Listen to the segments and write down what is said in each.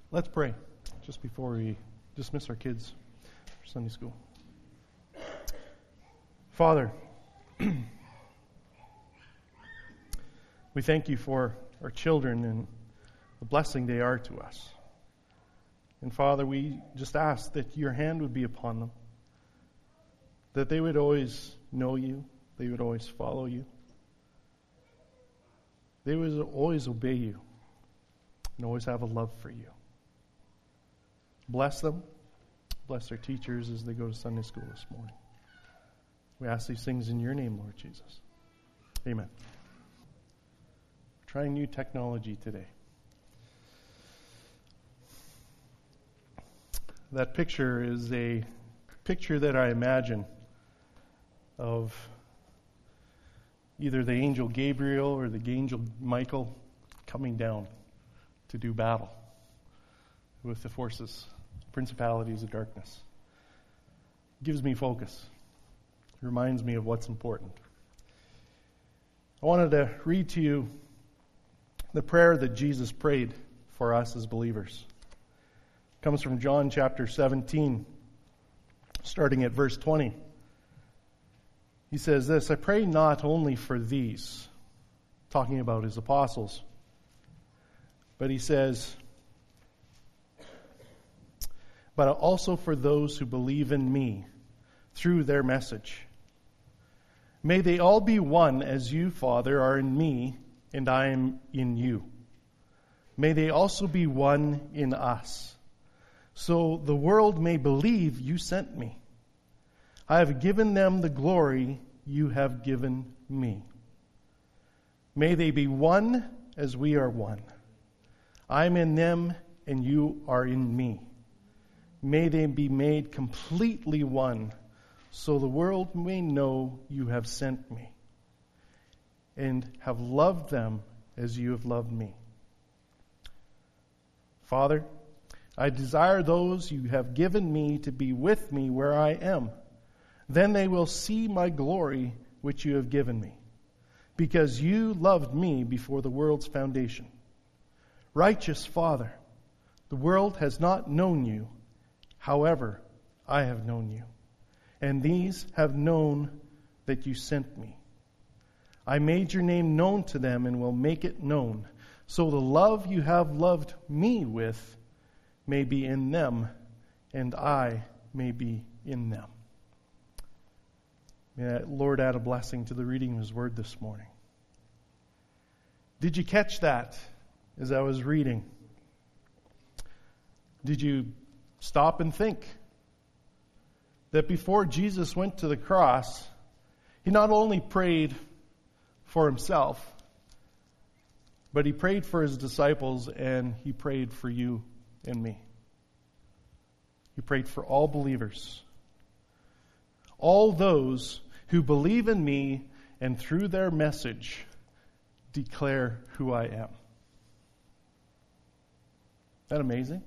Let's pray just before we dismiss our kids for Sunday school. Father, we thank you for our children and the blessing they are to us. And Father, we just ask that your hand would be upon them, that they would always know you, they would always follow you, they would always obey you, and always have a love for you. Bless them. Bless their teachers as they go to Sunday school this morning. We ask these things in your name, Lord Jesus. Amen. We're trying new technology today. That picture is a picture that I imagine of either the angel Gabriel or the angel Michael coming down to do battle with the forces, principalities of darkness. It gives me focus. It reminds me of what's important. I wanted to read to you the prayer that Jesus prayed for us as believers. It comes from John chapter 17, starting at verse 20. He says this, I pray not only for these, talking about his apostles, but he says, but also for those who believe in me through their message. May they all be one as you, Father, are in me and I am in you. May they also be one in us, so the world may believe you sent me. I have given them the glory you have given me. May they be one as we are one. I am in them and you are in me. May they be made completely one, so the world may know you have sent me and have loved them as you have loved me. Father, I desire those you have given me to be with me where I am. Then they will see my glory which you have given me, because you loved me before the world's foundation. Righteous Father, the world has not known you. However, I have known you, and these have known that you sent me. I made your name known to them and will make it known, so the love you have loved me with may be in them, and I may be in them. May that Lord add a blessing to the reading of his word this morning. Did you catch that as I was reading? Did you stop and think that before Jesus went to the cross, he not only prayed for himself, but he prayed for his disciples and he prayed for you and me. He prayed for all believers, all those who believe in me and through their message declare who I am. Isn't that amazing?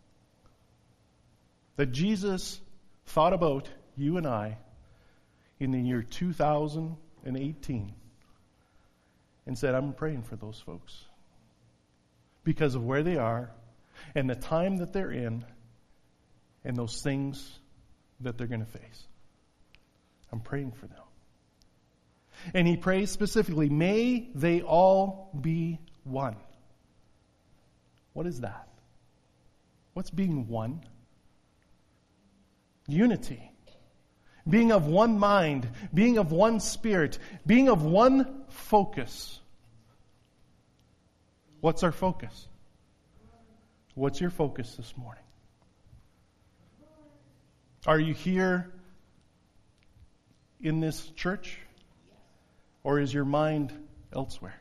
That Jesus thought about you and I in the year 2018 and said, I'm praying for those folks because of where they are and the time that they're in and those things that they're going to face. I'm praying for them. And he prays specifically, may they all be one. What is that? What's being one? Unity. Being of one mind, being of one spirit, being of one focus. What's our focus? What's your focus this morning? Are you here in this church? Or is your mind elsewhere?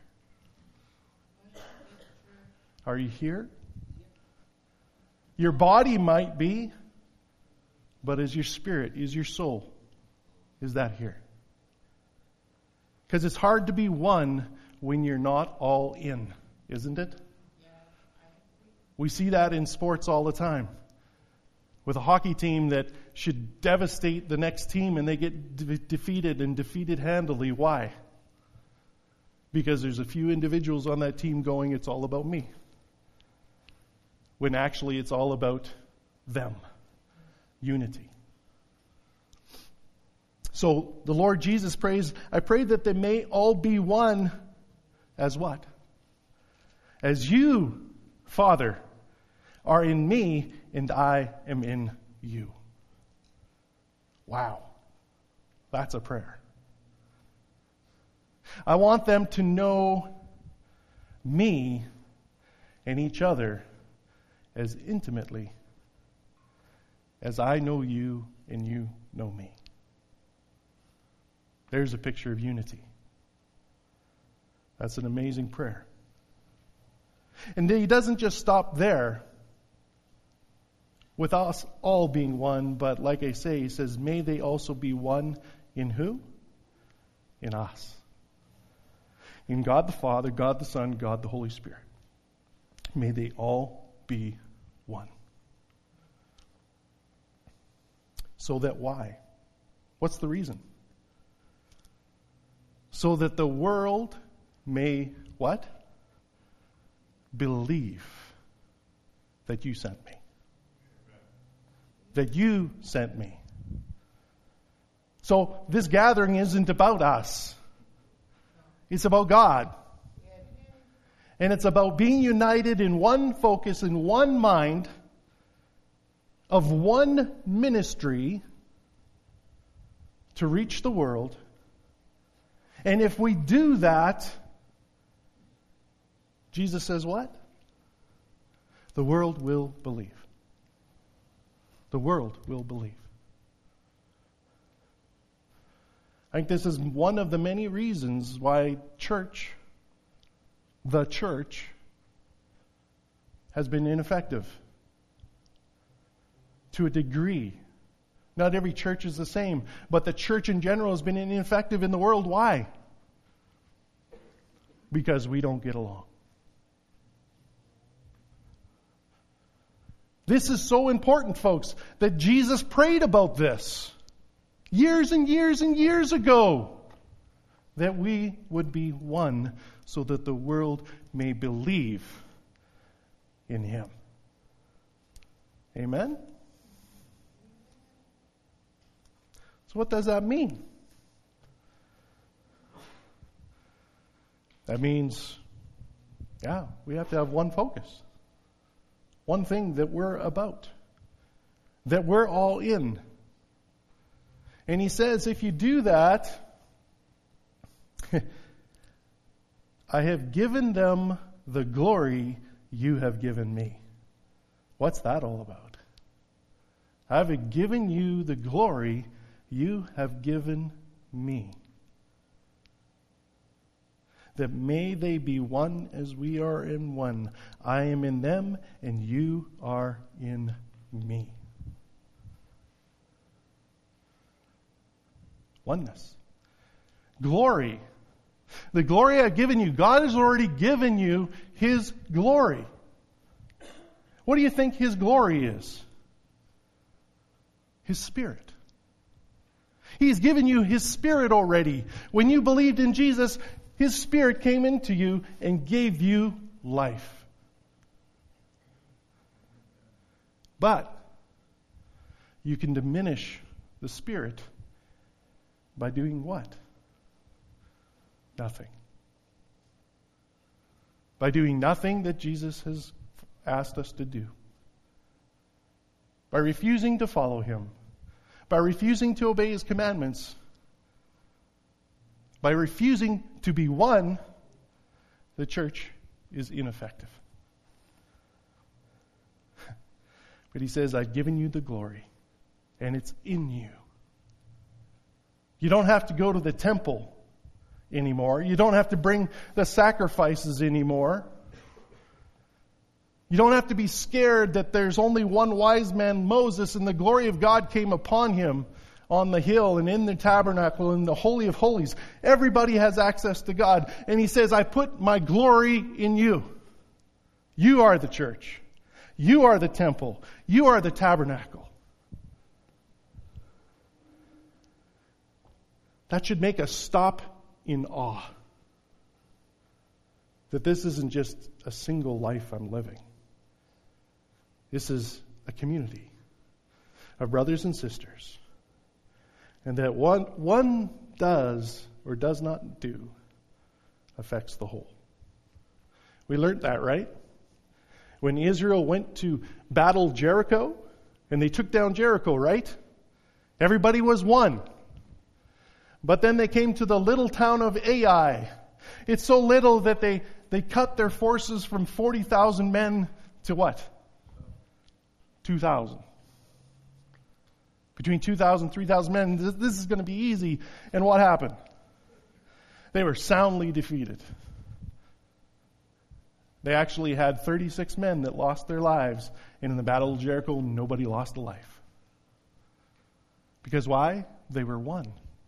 Are you here? Your body might be, but is your spirit, is your soul, is that here? Because it's hard to be one when you're not all in, isn't it? We see that in sports all the time. With a hockey team that should devastate the next team and they get defeated and defeated handily. Why? Because there's a few individuals on that team going, it's all about me. when actually it's all about them. Unity. So the Lord Jesus prays, I pray that they may all be one as what? As you, Father, are in me and I am in you. Wow. That's a prayer. I want them to know me and each other as intimately as I know you and you know me. There's a picture of unity. That's an amazing prayer. And he doesn't just stop there with us all being one, but like I say, he says, may they also be one in who? In us. In God the Father, God the Son, God the Holy Spirit. May they all be one. So that why? What's the reason? So that the world may what? Believe that you sent me. That you sent me. So this gathering isn't about us. It's about God. And it's about being united in one focus, in one mind, of one ministry to reach the world. And if we do that, Jesus says what? The world will believe. The world will believe. I think this is one of the many reasons why the church, has been ineffective. To a degree. Not every church is the same, but the church in general has been ineffective in the world. Why? Because we don't get along. This is so important, folks, that Jesus prayed about this years and years and years ago, that we would be one so that the world may believe in Him. Amen? So what does that mean? That means, we have to have one focus. One thing that we're about. That we're all in. And he says, if you do that, I have given them the glory you have given me. What's that all about? I have given you the glory you have given me. That may they be one as we are in one. I am in them and you are in me. Oneness. Glory. The glory I've given you. God has already given you His glory. What do you think His glory is? His Spirit. He's given you His Spirit already. When you believed in Jesus, His Spirit came into you and gave you life. But you can diminish the Spirit by doing what? Nothing. By doing nothing that Jesus has asked us to do. By refusing to follow Him. By refusing to obey His commandments. By refusing to be one, the church is ineffective. But he says, I've given you the glory, and it's in you. You don't have to go to the temple anymore. You don't have to bring the sacrifices anymore. You don't have to be scared that there's only one wise man, Moses, and the glory of God came upon him on the hill and in the tabernacle and the Holy of Holies. Everybody has access to God. And he says, I put my glory in you. You are the church. You are the temple. You are the tabernacle. That should make us stop in awe. That this isn't just a single life I'm living. This is a community of brothers and sisters. And that one does or does not do affects the whole. We learned that, right? When Israel went to battle Jericho, and they took down Jericho, right? Everybody was one. But then they came to the little town of Ai. It's so little that they cut their forces from 40,000 men to what? 2,000. Between 2,000 and 3,000 men, this is going to be easy. And what happened? They were soundly defeated. They actually had 36 men that lost their lives. And in the Battle of Jericho, nobody lost a life. Because why? They were one.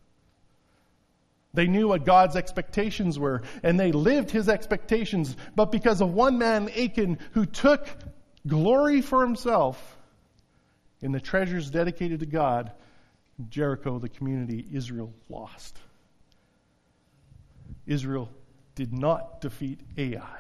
They knew what God's expectations were, and they lived His expectations. But because of one man, Achan, who took glory for himself in the treasures dedicated to God, Jericho, the community, Israel lost. Israel did not defeat Ai.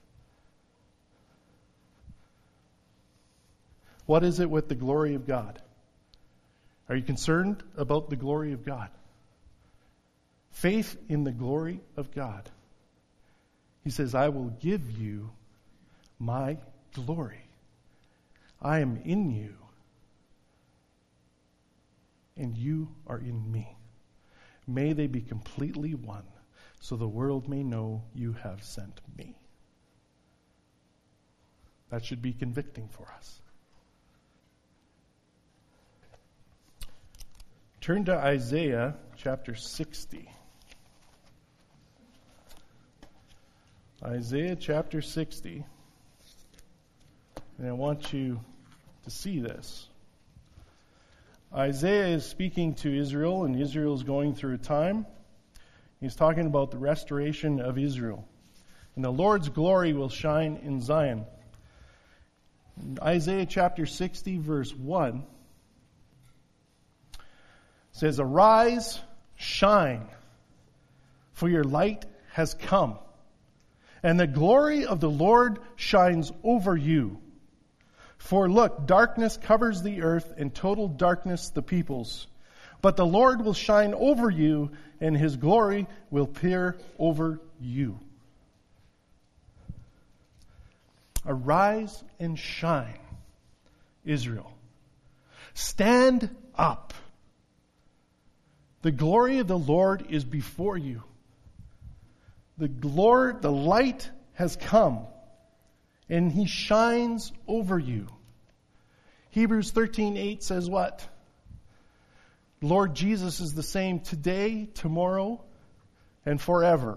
What is it with the glory of God? Are you concerned about the glory of God? Faith in the glory of God. He says, I will give you my glory. I am in you, and you are in me. May they be completely one, so the world may know you have sent me. That should be convicting for us. Turn to Isaiah chapter 60. Isaiah chapter 60. And I want you to see this. Isaiah is speaking to Israel, and Israel is going through a time. He's talking about the restoration of Israel. And the Lord's glory will shine in Zion. In Isaiah chapter 60, verse 1 says, Arise, shine, for your light has come, and the glory of the Lord shines over you. For look, darkness covers the earth, and total darkness the peoples. But the Lord will shine over you, and His glory will appear over you. Arise and shine, Israel. Stand up. The glory of the Lord is before you. The light has come, and He shines over you. Hebrews 13:8 says what? Lord Jesus is the same today, tomorrow, and forever.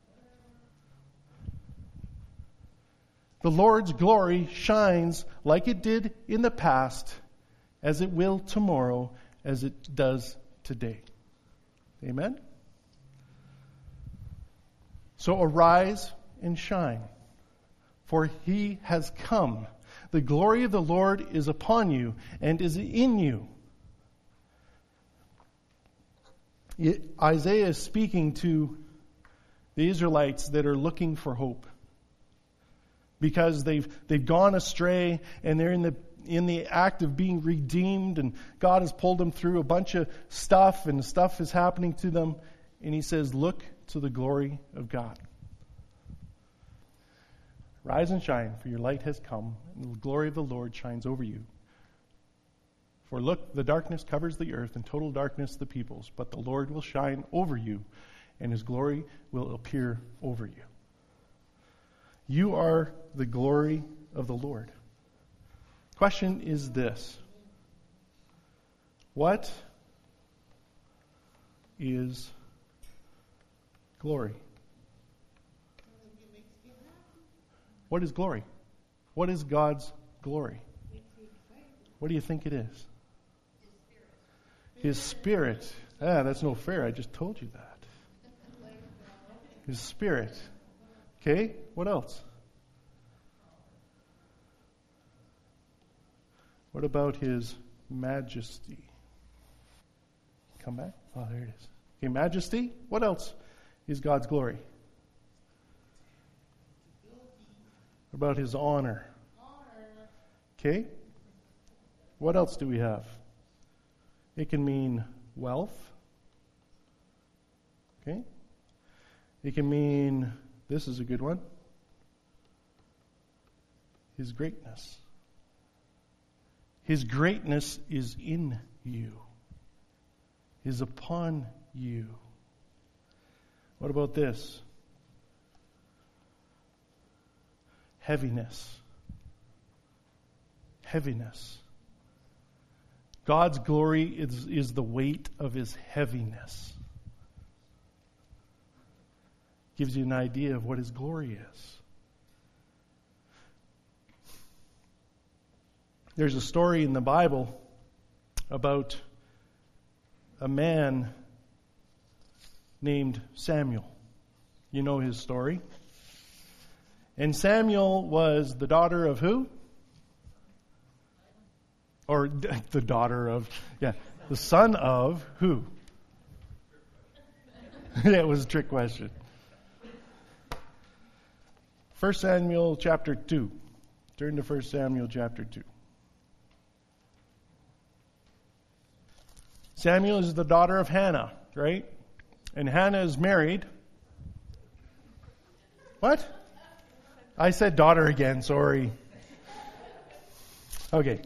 The Lord's glory shines like it did in the past, as it will tomorrow, as it does today. Amen? So arise and shine, for He has come. The glory of the Lord is upon you and is in you. Isaiah is speaking to the Israelites that are looking for hope, because they've gone astray and they're in the act of being redeemed, and God has pulled them through a bunch of stuff, and stuff is happening to them. And He says, look to the glory of God. Rise and shine, for your light has come, and the glory of the Lord shines over you. For look, the darkness covers the earth, and total darkness the peoples, but the Lord will shine over you, and His glory will appear over you. You are the glory of the Lord. Question is this: what is glory? What is glory? What is God's glory? What do you think it is? His Spirit. That's no fair. I just told you that. His Spirit. Okay, what else? What about His majesty? Come back? Oh, there it is. Okay, majesty. What else is God's glory? What about His honor? Okay? What else do we have? It can mean wealth. Okay? It can mean, this is a good one, His greatness. His greatness is in you, is upon you. What about this? Heaviness. Heaviness. God's glory is the weight of His heaviness. Gives you an idea of what His glory is. There's a story in the Bible about a man named Samuel. You know his story. And Samuel was the daughter of who? Or the daughter of, the son of who? That was a trick question. 1 Samuel chapter 2. Turn to 1 Samuel chapter 2. Samuel is the daughter of Hannah, right? And Hannah is married. What? I said daughter again, sorry. Okay.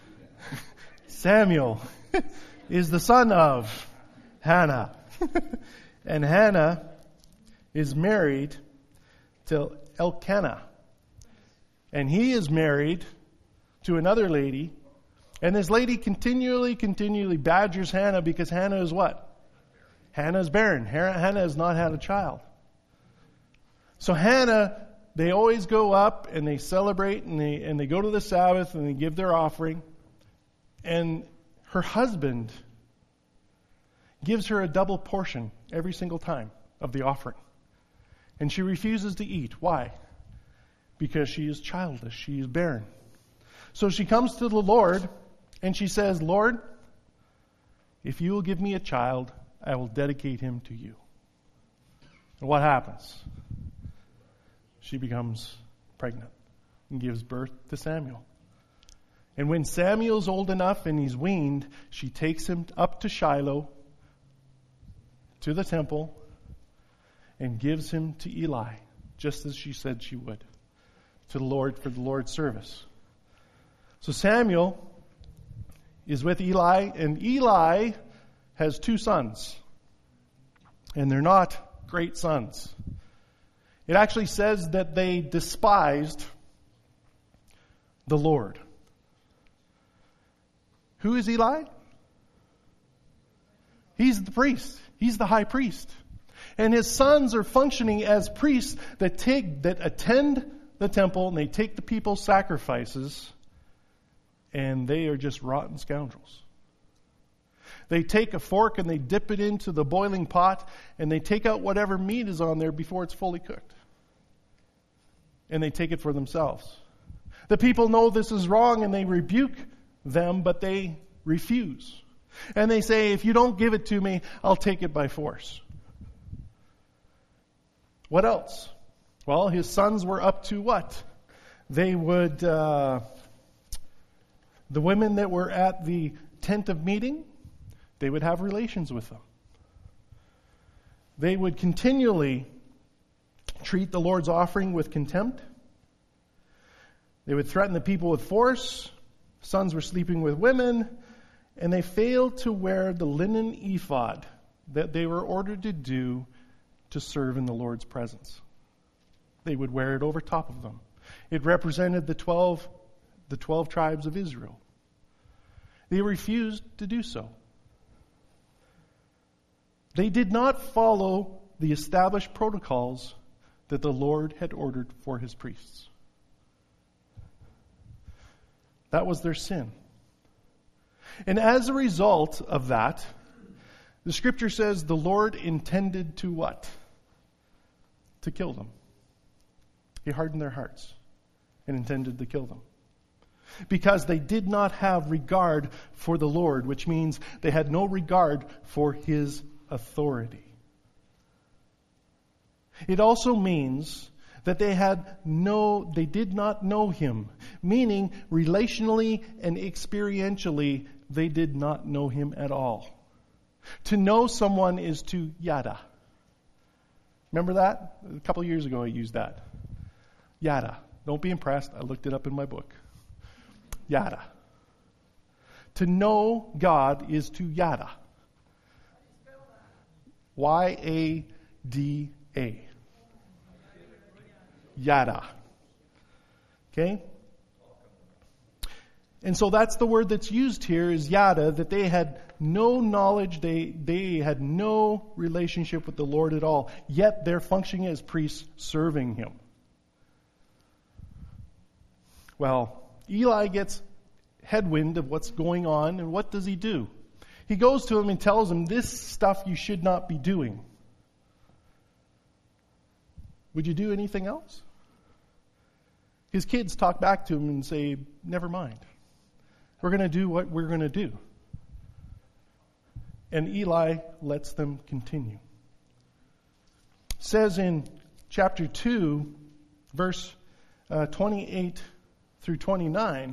Samuel is the son of Hannah. And Hannah is married to Elkanah. And he is married to another lady. And this lady continually badgers Hannah because Hannah is what? Hannah is barren. Hannah has not had a child. So Hannah, they always go up and they celebrate and they go to the Sabbath and they give their offering. And her husband gives her a double portion every single time of the offering. And she refuses to eat. Why? Because she is childless. She is barren. So she comes to the Lord and she says, Lord, if you will give me a child, I will dedicate him to you. And what happens? She becomes pregnant and gives birth to Samuel. And when Samuel's old enough and he's weaned, she takes him up to Shiloh, to the temple, and gives him to Eli, just as she said she would, to the Lord for the Lord's service. So Samuel is with Eli, and Eli has 2 sons. And they're not great sons. It actually says that they despised the Lord. Who is Eli? He's the priest. He's the high priest. And his sons are functioning as priests that attend the temple and they take the people's sacrifices, and they are just rotten scoundrels. They take a fork and they dip it into the boiling pot and they take out whatever meat is on there before it's fully cooked. And they take it for themselves. The people know this is wrong and they rebuke them, but they refuse. And they say, if you don't give it to me, I'll take it by force. What else? Well, his sons were up to what? They would, the women that were at the tent of meeting, they would have relations with them. They would continually treat the Lord's offering with contempt. They would threaten the people with force. Sons were sleeping with women. And they failed to wear the linen ephod that they were ordered to do to serve in the Lord's presence. They would wear it over top of them. It represented the 12 tribes of Israel. They refused to do so. They did not follow the established protocols that the Lord had ordered for his priests. That was their sin. And as a result of that, the scripture says the Lord intended to what? To kill them. He hardened their hearts and intended to kill them. Because they did not have regard for the Lord, which means they had no regard for his authority. It also means That they did not know him, meaning relationally and experientially, they did not know him at all. To know someone is to yada. Remember that? A couple of years ago I used that. Yada. Don't be impressed. I looked it up in my book. Yada. To know God is to yada. Y-A-D-A. Yada. Okay? And so that's the word that's used here is yada, that they had no knowledge, they had no relationship with the Lord at all, yet they're functioning as priests serving him. Well, Eli gets headwind of what's going on, and what does he do? He goes to him and tells him, this stuff you should not be doing. Would you do anything else? His kids talk back to him and say, never mind. We're going to do what we're going to do. And Eli lets them continue. It says in chapter 2, verse 28 through 29,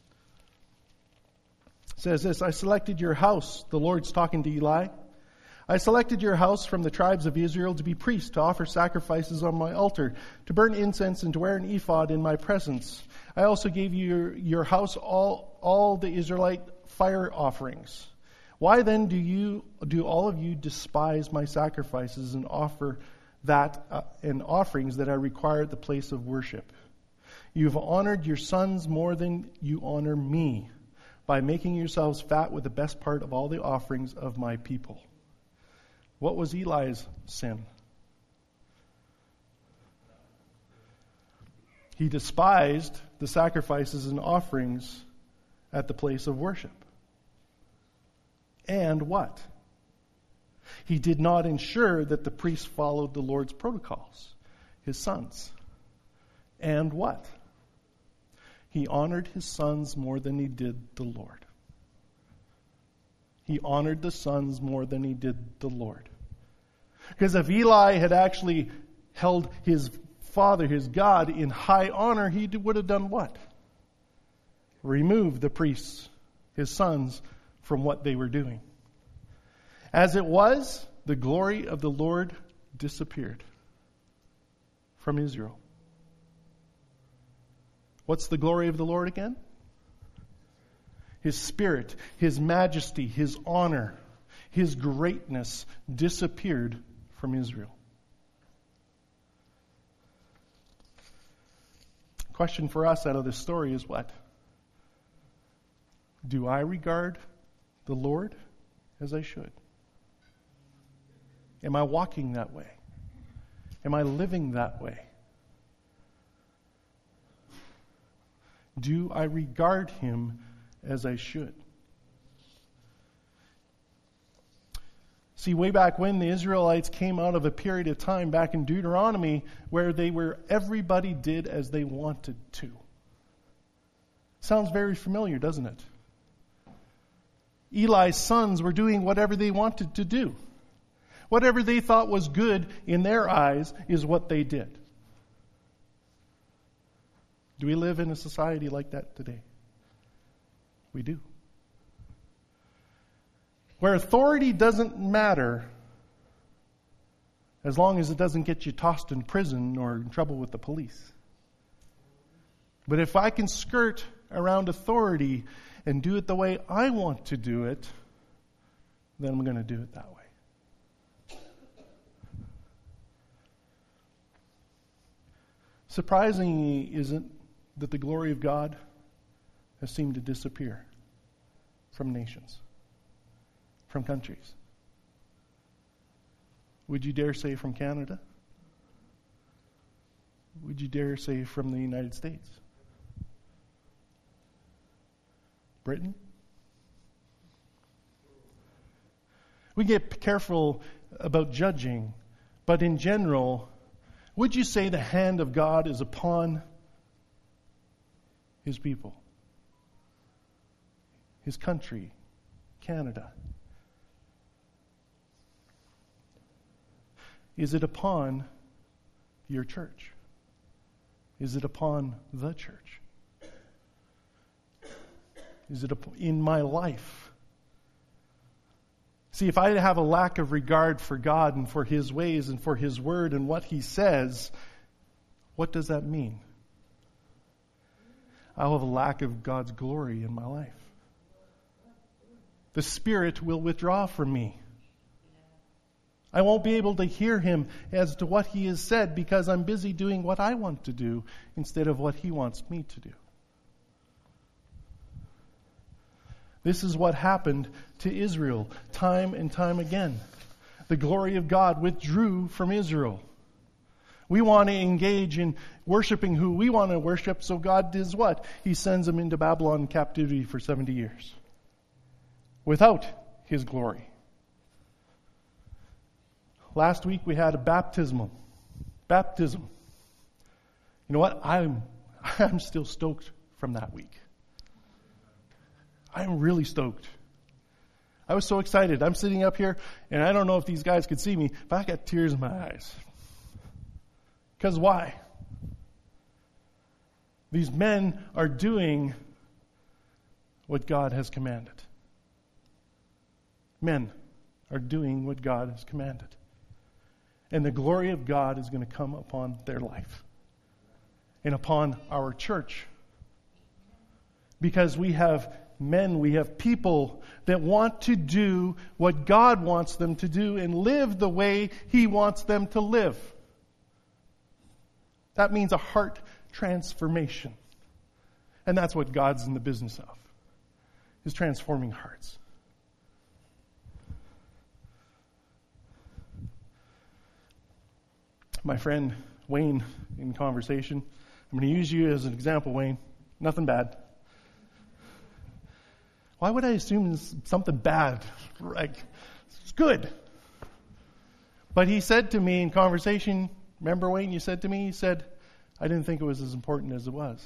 says this, I selected your house, the Lord's talking to Eli. I selected your house from the tribes of Israel to be priests, to offer sacrifices on my altar, to burn incense and to wear an ephod in my presence. I also gave you your house all the Israelite fire offerings. Why then do all of you despise my sacrifices and offer and offerings that I require at the place of worship? You've honored your sons more than you honor me, by making yourselves fat with the best part of all the offerings of my people. What was Eli's sin? He despised the sacrifices and offerings at the place of worship. And what? He did not ensure that the priests followed the Lord's protocols, his sons. And what? He honored his sons more than he did the Lord. He honored the sons more than he did the Lord. Because if Eli had actually held his father, his God, in high honor, he would have done what? Removed the priests, his sons, from what they were doing. As it was, the glory of the Lord disappeared from Israel. What's the glory of the Lord again? His spirit, his majesty, his honor, his greatness disappeared from Israel. Question for us out of this story is what? Do I regard the Lord as I should? Am I walking that way? Am I living that way? Do I regard him as I should? See, way back when the Israelites came out of a period of time back in Deuteronomy where everybody did as they wanted to. Sounds very familiar, doesn't it? Eli's sons were doing whatever they wanted to do. Whatever they thought was good in their eyes is what they did. Do we live in a society like that today? We do. Where authority doesn't matter as long as it doesn't get you tossed in prison or in trouble with the police. But if I can skirt around authority and do it the way I want to do it, then I'm going to do it that way. Surprisingly, isn't that the glory of God has seemed to disappear from nations, from countries. Would you dare say from Canada? Would you dare say from the United States? Britain? We get careful about judging, but in general, would you say the hand of God is upon his people? His country, Canada? Is it upon your church? Is it upon the church? Is it in my life? See, if I have a lack of regard for God and for His ways and for His Word and what He says, what does that mean? I'll have a lack of God's glory in my life. The Spirit will withdraw from me. I won't be able to hear Him as to what He has said because I'm busy doing what I want to do instead of what He wants me to do. This is what happened to Israel time and time again. The glory of God withdrew from Israel. We want to engage in worshiping who we want to worship, so God does what? He sends them into Babylon captivity for 70 years. Without His glory. Last week we had a baptism. You know what? I'm still stoked from that week. I'm really stoked. I was so excited. I'm sitting up here, and I don't know if these guys could see me, but I got tears in my eyes. Because why? These men are doing what God has commanded. Men are doing what God has commanded. And the glory of God is going to come upon their life and upon our church. Because we have men, we have people that want to do what God wants them to do and live the way He wants them to live. That means a heart transformation. And that's what God's in the business of, is transforming hearts. My friend Wayne, in conversation, I'm going to use you as an example, Wayne. Nothing bad. Why would I assume it's something bad? Like, it's good. But he said to me in conversation, remember, Wayne, you said to me, he said, I didn't think it was as important as it was.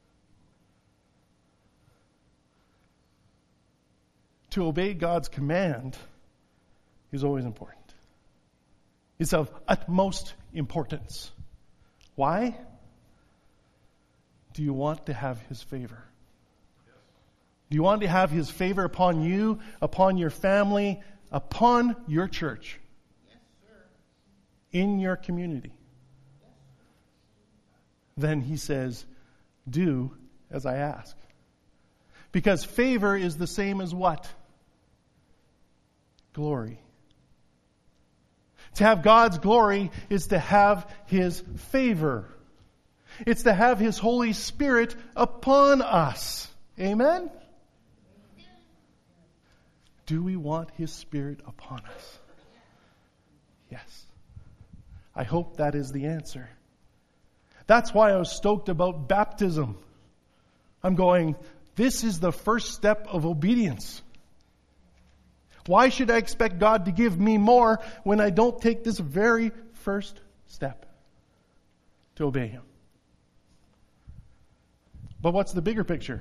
To obey God's command is always important. It's of utmost importance. Why? Do you want to have His favor? Do you want to have His favor upon you, upon your family, upon your church? Yes, sir. In your community? Yes. Then He says, do as I ask. Because favor is the same as what? Glory. To have God's glory is to have His favor. It's to have His Holy Spirit upon us. Amen? Do we want His Spirit upon us? Yes. I hope that is the answer. That's why I was stoked about baptism. I'm going, this is the first step of obedience. Why should I expect God to give me more when I don't take this very first step to obey Him? But what's the bigger picture?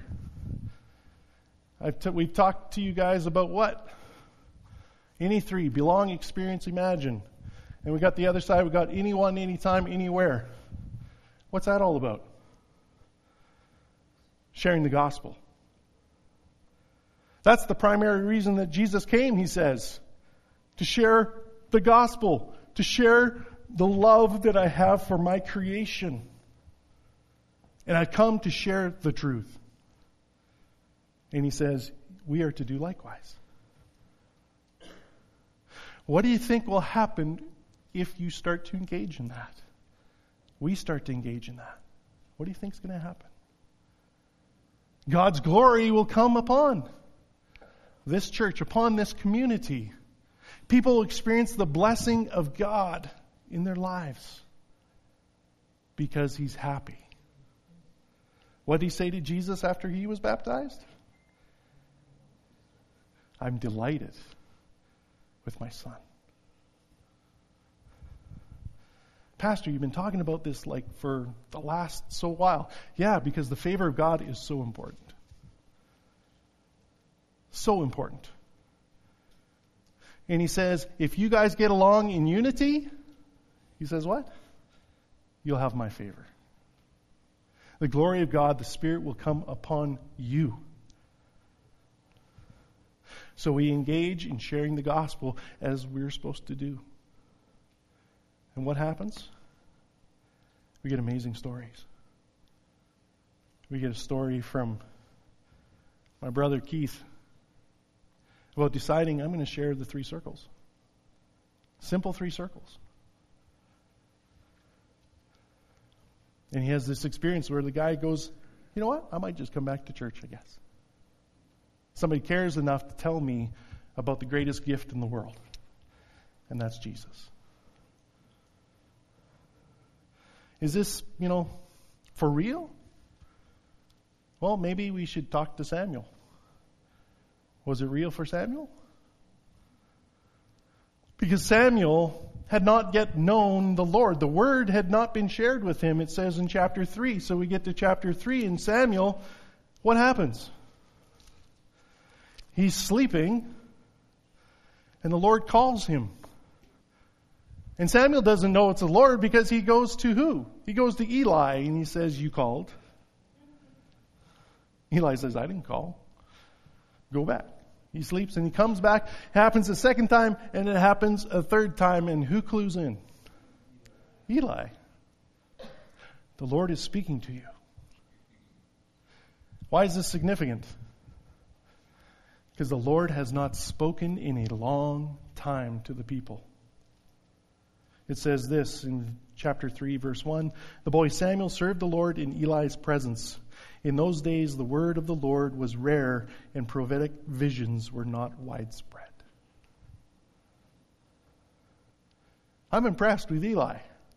We've talked to you guys about what? Any three: belong, experience, imagine. And we got the other side, we got anyone, anytime, anywhere. What's that all about? Sharing the gospel. That's the primary reason that Jesus came, He says. To share the gospel. To share the love that I have for my creation. And I come to share the truth. And He says, we are to do likewise. What do you think will happen if you start to engage in that? We start to engage in that. What do you think is going to happen? God's glory will come upon this church, upon this community. People will experience the blessing of God in their lives because He's happy. What did He say to Jesus after He was baptized? I'm delighted with my Son. Pastor, you've been talking about this like for the last so while. Yeah, because the favor of God is so important. So important. And He says, if you guys get along in unity, He says what? You'll have my favor. the glory of God, the Spirit will come upon you. So we engage in sharing the gospel as we're supposed to do. And what happens? We get amazing stories. We get a story from my brother Keith about deciding I'm going to share the 3 circles. Simple 3 circles. And he has this experience where the guy goes, you know what? I might just come back to church, I guess. Somebody cares enough to tell me about the greatest gift in the world. And that's Jesus. Is this, for real? Well, maybe we should talk to Samuel. Was it real for Samuel? Because Samuel had not yet known the Lord. The word had not been shared with him, it says in chapter 3. So we get to chapter 3 in Samuel. What happens? He's sleeping, and the Lord calls him. And Samuel doesn't know it's the Lord because he goes to who? He goes to Eli, and he says, you called. Eli says, I didn't call. Go back. He sleeps and he comes back. It happens a second time and it happens a third time. And who clues in? Eli. The Lord is speaking to you. Why is this significant? Because the Lord has not spoken in a long time to the people. It says this in chapter 3, verse 1. The boy Samuel served the Lord in Eli's presence. In those days, the word of the Lord was rare and prophetic visions were not widespread. I'm impressed with Eli.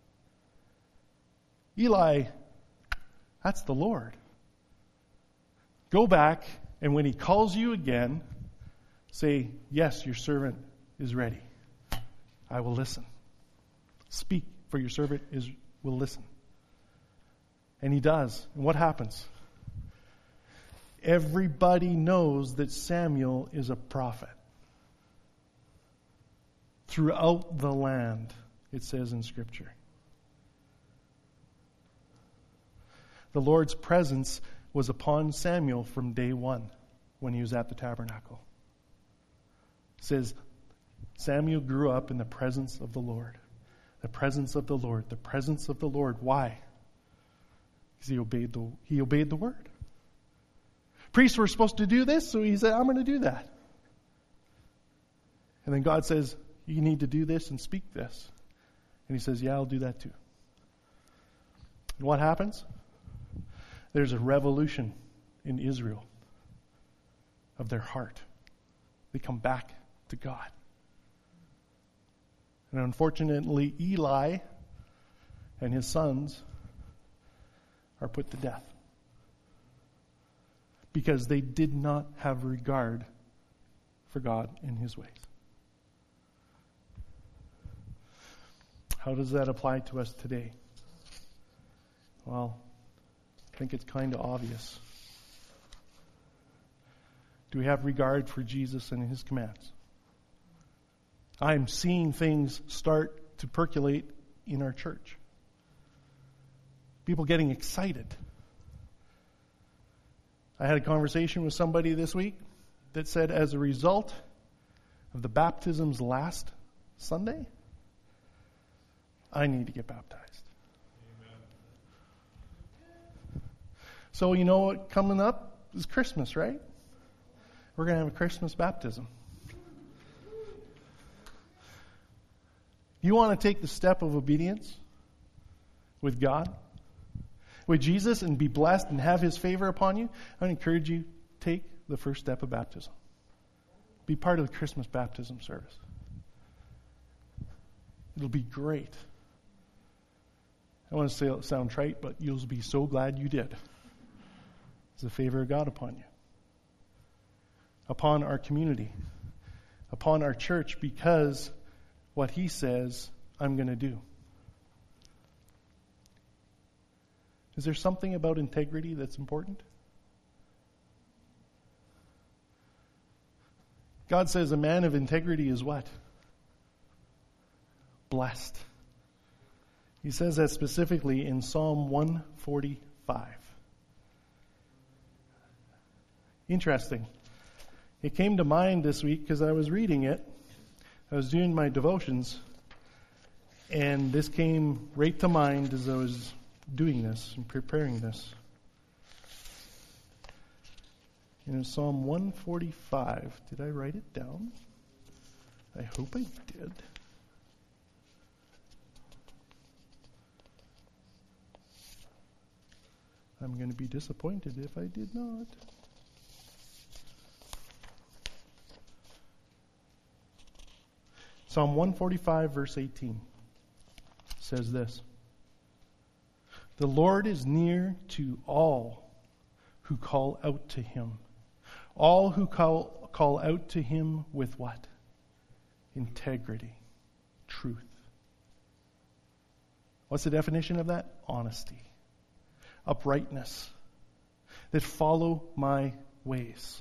Eli, that's the Lord. Go back, and when he calls you again, say, yes, your servant is ready. I will listen. Speak, for your servant will listen. And he does. And what happens? Everybody knows that Samuel is a prophet. Throughout the land, it says in Scripture. The Lord's presence was upon Samuel from day one when he was at the tabernacle. It says, Samuel grew up in the presence of the Lord. The presence of the Lord. The presence of the Lord. Why? Because he obeyed the word. Priests were supposed to do this, so he said, I'm going to do that. And then God says, you need to do this and speak this. And he says, yeah, I'll do that too. And what happens? There's a revolution in Israel of their heart. They come back to God. And unfortunately, Eli and his sons are put to death because they did not have regard for God and his ways. How does that apply to us today? Well, I think it's kind of obvious. Do we have regard for Jesus and his commands? I'm seeing things start to percolate in our church. People getting excited. I had a conversation with somebody this week that said, as a result of the baptisms last Sunday, I need to get baptized. Amen. So you know what coming up is Christmas, right? We're going to have a Christmas baptism. You want to take the step of obedience with God, with Jesus, and be blessed and have his favor upon you? I would encourage you, take the first step of baptism. Be part of the Christmas baptism service. It'll be great. I want to sound trite, but you'll be so glad you did. It's the favor of God upon you, upon our community, upon our church, because what he says, I'm going to do. Is there something about integrity that's important? God says a man of integrity is what? Blessed. He says that specifically in Psalm 145. Interesting. It came to mind this week because I was reading it. I was doing my devotions, and this came right to mind as I was doing this and preparing this. And in Psalm 145, did I write it down? I hope I did. I'm going to be disappointed if I did not. Psalm 145, verse 18 says this: "The Lord is near to all who call out to him. All who call out to him with what? Integrity, truth." What's the definition of that? Honesty, uprightness, that follow my ways.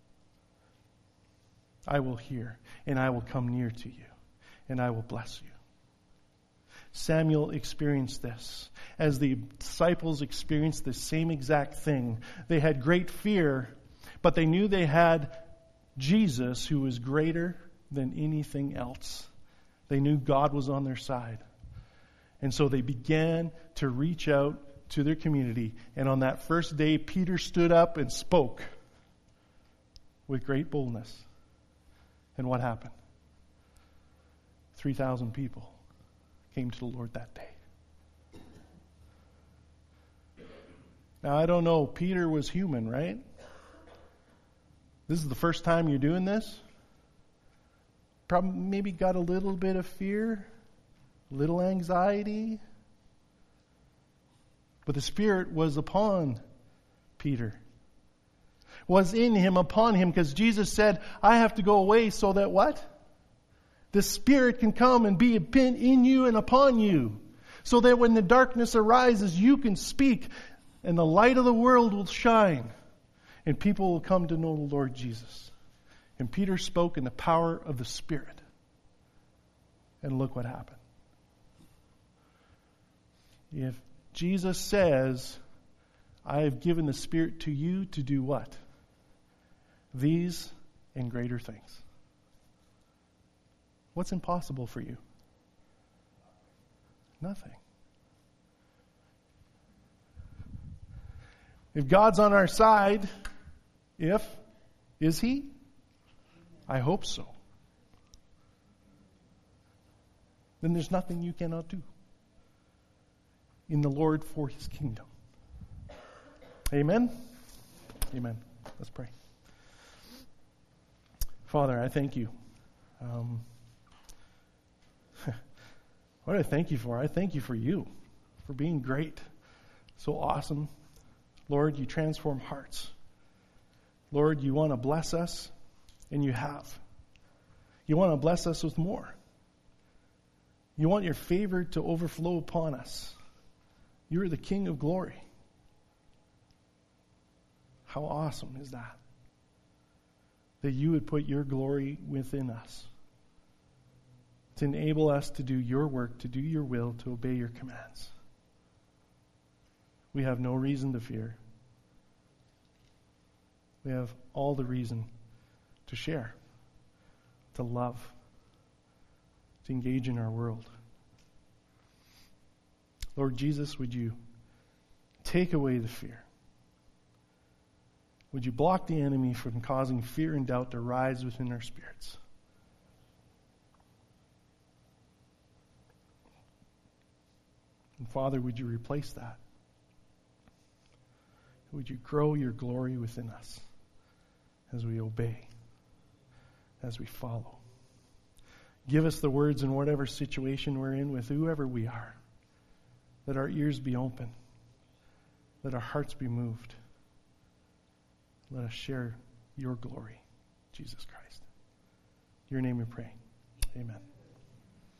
I will hear, and I will come near to you, and I will bless you. Samuel experienced this. As the disciples experienced the same exact thing. They had great fear, but they knew they had Jesus, who was greater than anything else. They knew God was on their side. And so they began to reach out to their community. And on that first day, Peter stood up and spoke with great boldness. And what happened? 3,000 people came to the Lord that day. Now, I don't know. Peter was human, right? This is the first time you're doing this. Probably maybe got a little bit of fear, a little anxiety. But the Spirit was upon Peter. Was in him, upon him, because Jesus said, I have to go away so that what? The Spirit can come and be in you and upon you. So that when the darkness arises, you can speak and the light of the world will shine. And people will come to know the Lord Jesus. And Peter spoke in the power of the Spirit. And look what happened. If Jesus says, I have given the Spirit to you to do what? These and greater things. What's impossible for you? Nothing. If God's on our side, is He? I hope so. Then there's nothing you cannot do in the Lord for His kingdom. Amen? Amen. Let's pray. Father, I thank you. What do I thank you for? I thank you for you, for being great, so awesome. Lord, you transform hearts. Lord, you want to bless us, and you have. You want to bless us with more. You want your favor to overflow upon us. You are the King of glory. How awesome is that? That you would put your glory within us. To enable us to do your work, to do your will, to obey your commands. We have no reason to fear. We have all the reason to share, to love, to engage in our world. Lord Jesus, would you take away the fear? Would you block the enemy from causing fear and doubt to rise within our spirits? And Father, would you replace that? Would you grow your glory within us as we obey, as we follow? Give us the words in whatever situation we're in with whoever we are. Let our ears be open. Let our hearts be moved. Let us share your glory, Jesus Christ. In your name we pray. Amen.